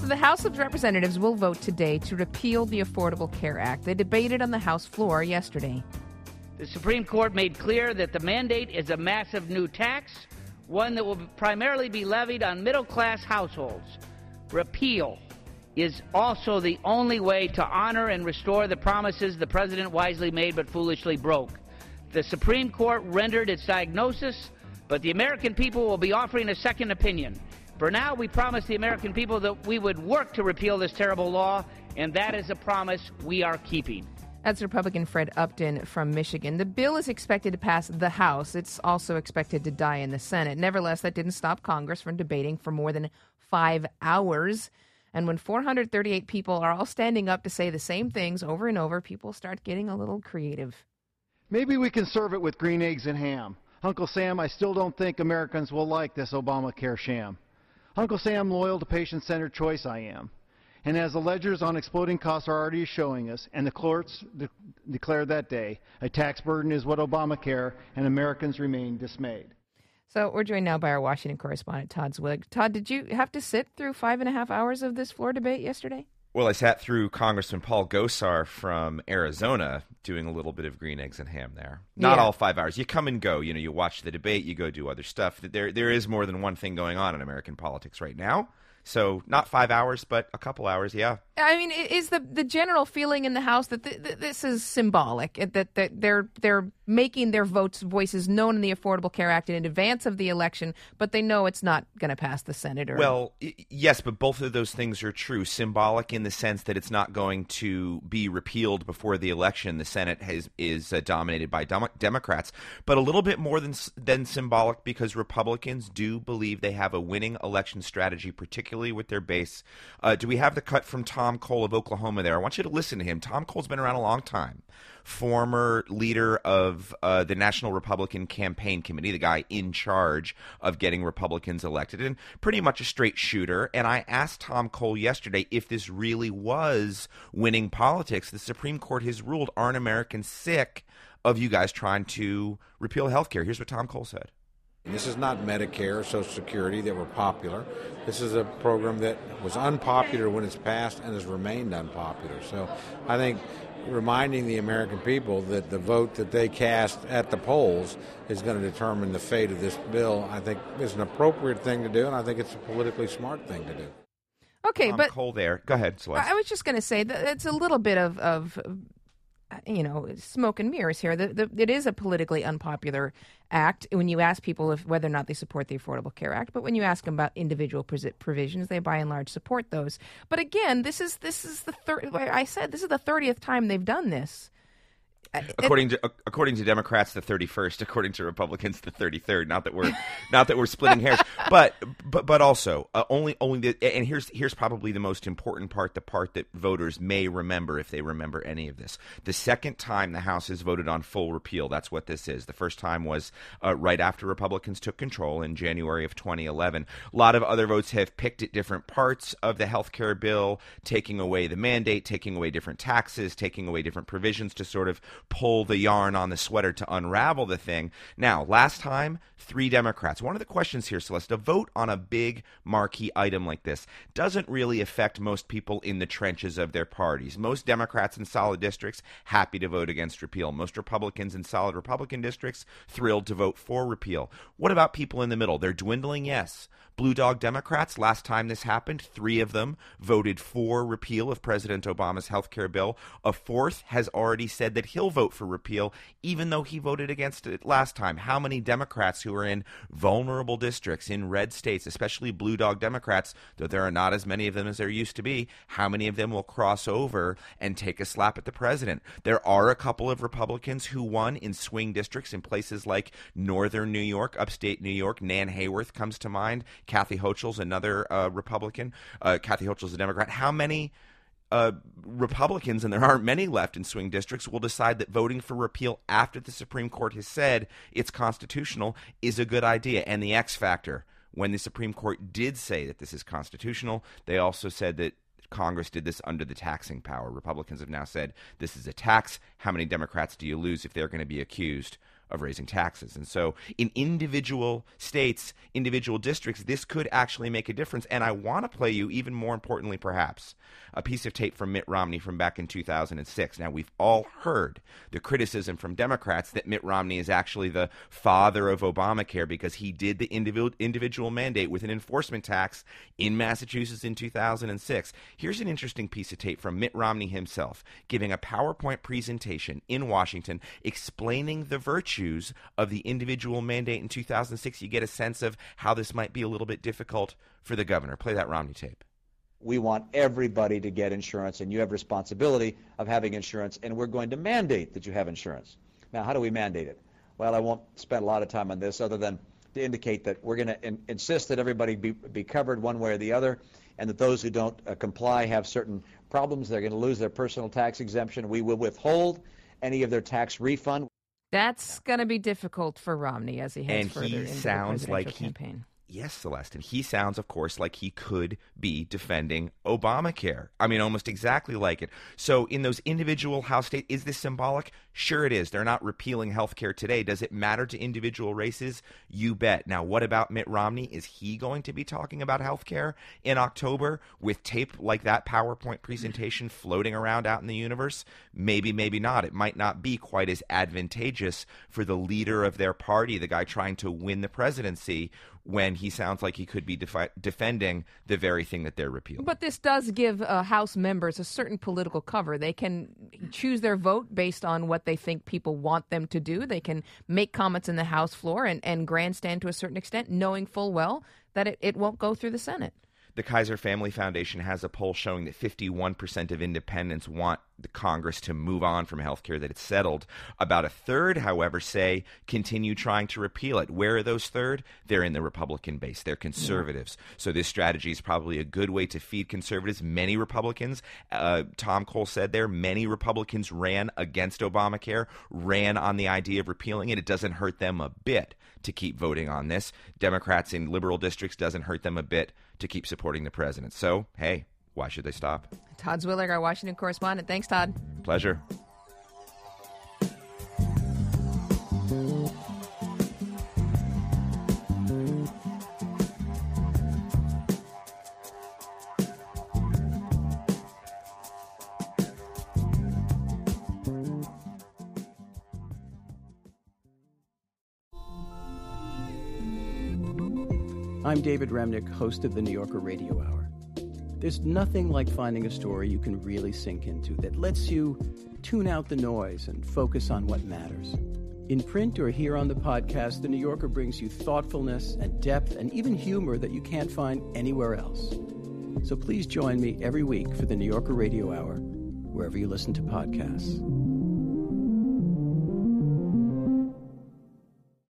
So the House of Representatives will vote today to repeal the Affordable Care Act. They debated on the House floor yesterday. The Supreme Court made clear that the mandate is a massive new tax, one that will primarily be levied on middle-class households. Repeal is also the only way to honor and restore the promises the president wisely made but foolishly broke. The Supreme Court rendered its diagnosis, but the American people will be offering a second opinion. For now, we promised the American people that we would work to repeal this terrible law, and that is a promise we are keeping. That's Republican Fred Upton from Michigan. The bill is expected to pass the House. It's also expected to die in the Senate. Nevertheless, that didn't stop Congress from debating for more than 5 hours. And when 438 people are all standing up to say the same things over and over, people start getting a little creative. Maybe we can serve it with green eggs and ham. Uncle Sam, I still don't think Americans will like this Obamacare sham. Uncle Sam, loyal to patient-centered choice I am. And as the ledgers on exploding costs are already showing us, and the courts declared that day, a tax burden is what Obamacare, and Americans remain dismayed. So we're joined now by our Washington correspondent, Todd Zwillig. Todd, did you have to sit through 5.5 hours of this floor debate yesterday? Well, I sat through Congressman Paul Gosar from Arizona doing a little bit of green eggs and ham there. Not all 5 hours. You come and go. You watch the debate. You go do other stuff. There is more than one thing going on in American politics right now. So not 5 hours, but a couple hours, yeah. I mean, is the general feeling in the House that this is symbolic, that they're making their voices known in the Affordable Care Act in advance of the election, but they know it's not going to pass the Senate? Well, yes, but both of those things are true. Symbolic in the sense that it's not going to be repealed before the election. The Senate is dominated by Democrats, but a little bit more than symbolic because Republicans do believe they have a winning election strategy, particularly with their base. Do we have the cut from Tom Cole of Oklahoma there? I want you to listen to him. Tom Cole's been around a long time. Former leader of the National Republican Campaign Committee, the guy in charge of getting Republicans elected, and pretty much a straight shooter. And I asked Tom Cole yesterday if this really was winning politics. The Supreme Court has ruled, aren't Americans sick of you guys trying to repeal health care? Here's what Tom Cole said. This is not Medicare or Social Security that were popular. This is a program that was unpopular when it's passed and has remained unpopular. So I think reminding the American people that the vote that they cast at the polls is going to determine the fate of this bill, I think is an appropriate thing to do, and I think it's a politically smart thing to do. Okay, Tom but Cole there. Go ahead, Celeste. I was just going to say that it's a little bit of smoke and mirrors here. It is a politically unpopular act when you ask people whether or not they support the Affordable Care Act. But when you ask them about individual provisions, they by and large support those. But again, this is the third. I said this is the 30th time they've done this. According to Democrats, the 31st. According to Republicans, the 33rd. Not that we're splitting hairs, but also only and here's probably the most important part, the part that voters may remember if they remember any of this. The second time the House has voted on full repeal, that's what this is. The first time was right after Republicans took control in January of 2011. A lot of other votes have picked at different parts of the health care bill, taking away the mandate, taking away different taxes, taking away different provisions to sort of pull the yarn on the sweater to unravel the thing. Now, last time, 3 Democrats. One of the questions here, Celeste, a vote on a big marquee item like this doesn't really affect most people in the trenches of their parties. Most Democrats in solid districts happy to vote against repeal. Most Republicans in solid Republican districts thrilled to vote for repeal. What about people in the middle? They're dwindling, yes. Blue Dog Democrats, last time this happened, 3 of them voted for repeal of President Obama's health care bill. A 4th has already said that he'll vote for repeal, even though he voted against it last time. How many Democrats who are in vulnerable districts, in red states, especially Blue Dog Democrats, though there are not as many of them as there used to be, how many of them will cross over and take a slap at the president? There are a couple of Republicans who won in swing districts in places like northern New York, upstate New York. Nan Hayworth comes to mind. Kathy Hochul's another Republican. Kathy Hochul's a Democrat. How many Republicans, and there aren't many left in swing districts, will decide that voting for repeal after the Supreme Court has said it's constitutional is a good idea? And the X factor, when the Supreme Court did say that this is constitutional, they also said that Congress did this under the taxing power. Republicans have now said this is a tax. How many Democrats do you lose if they're going to be accused of raising taxes. And so in individual states, individual districts, this could actually make a difference. And I want to play you, even more importantly perhaps, a piece of tape from Mitt Romney from back in 2006. Now, we've all heard the criticism from Democrats that Mitt Romney is actually the father of Obamacare because he did the individual mandate with an enforcement tax in Massachusetts in 2006. Here's an interesting piece of tape from Mitt Romney himself giving a PowerPoint presentation in Washington explaining the virtues of the individual mandate in 2006. You get a sense of how this might be a little bit difficult for the governor. Play that Romney tape. We want everybody to get insurance, and you have responsibility of having insurance, and we're going to mandate that you have insurance. Now, how do we mandate it? Well, I won't spend a lot of time on this other than to indicate that we're going to insist that everybody be covered one way or the other, and that those who don't comply have certain problems. They're going to lose their personal tax exemption. We will withhold any of their tax refund. That's going to be difficult for Romney as he heads further into the presidential campaign. Yes, Celeste. And he sounds, of course, like he could be defending Obamacare. I mean, almost exactly like it. So in those individual House states, is this symbolic? Sure it is. They're not repealing health care today. Does it matter to individual races? You bet. Now, what about Mitt Romney? Is he going to be talking about health care in October with tape like that PowerPoint presentation floating around out in the universe? Maybe, maybe not. It might not be quite as advantageous for the leader of their party, the guy trying to win the presidency, when he sounds like he could be defending the very thing that they're repealing. But this does give House members a certain political cover. They can choose their vote based on what they think people want them to do. They can make comments in the House floor and grandstand to a certain extent, knowing full well that it won't go through the Senate. The Kaiser Family Foundation has a poll showing that 51% of independents want the Congress to move on from health care, that it's settled. About a third, however, say continue trying to repeal it. Where are those third? They're in the Republican base. They're conservatives. Yeah. So this strategy is probably a good way to feed conservatives. Many Republicans, Tom Cole said there, many Republicans ran against Obamacare, ran on the idea of repealing it. It doesn't hurt them a bit to keep voting on this. Democrats in liberal districts doesn't hurt them a bit to keep supporting the president. So, hey, why should they stop? Todd Zwillig, our Washington correspondent. Thanks, Todd. Pleasure. I'm David Remnick, host of the New Yorker Radio Hour. There's nothing like finding a story you can really sink into that lets you tune out the noise and focus on what matters. In print or here on the podcast, the New Yorker brings you thoughtfulness and depth and even humor that you can't find anywhere else. So please join me every week for the New Yorker Radio Hour, wherever you listen to podcasts.